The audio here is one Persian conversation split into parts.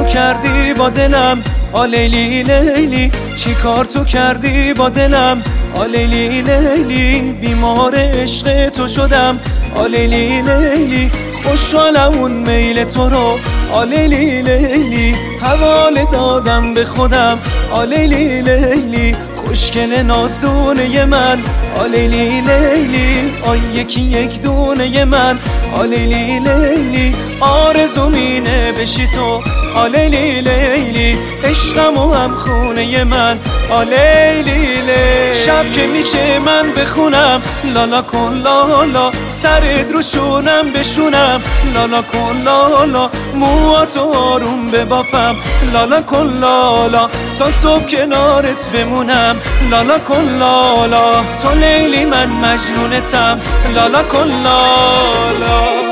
کردی با دلم آلیلی لیلی، چی کار تو کردی با دلم آلیلی لیلی، بیمار عشق تو شدم آلیلی لیلی، خوشحالم اون میل تو رو آلیلی لیلی، حواله دادم به خودم آلیلی لیلی، خوشگل نازدونه من آلیلی لیلی، آی یکی یک دونه من آلیلی لیلی، آرزوم اینه بشی تو آلیلی لیلی، عشقم و هم خونه من آلیلی لیلی، شب که میشه من بخونم لالا کن لالا، سرت رو شونم بشونم لالا کن لالا، موهاتو آروم ببافم لالا کن لالا، تا صبح کنارت بمونم لالا کن لالا، تو لیلی من مجنونتم لالا کن لالا.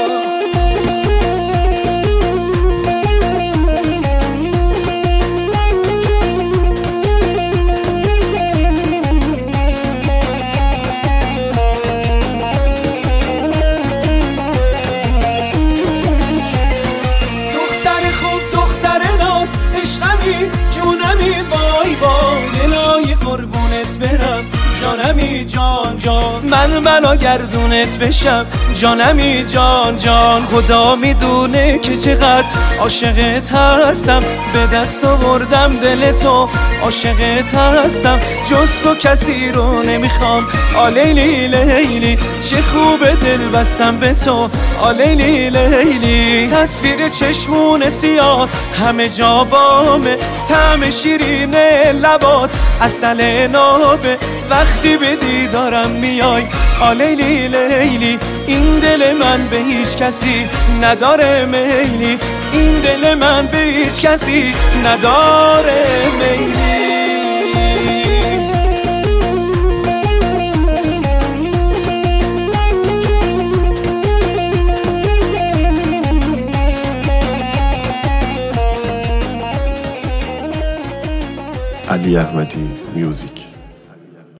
جونمی وای وای الهی قربونت برم جانمی جان جان، من بلا گردونت بشم جانمی جان جان، خدا میدونه که چقدر عاشقت هستم، به دست آوردم دل تو عاشقت هستم، جز تو کسی رو نمیخوام آلیلی لیلی، چه خوبه دل بستم به تو آلیلی لیلی، تصویر چشمون سیاه همه جا بامه، طعم شیرین لبات عسل نابه، وقتی به دیدارم میای آلیلی لیلی، این دل من به هیچ کسی نداره میلی، این دل من به هیچ کسی نداره میلی. علی احمدی میوزیک.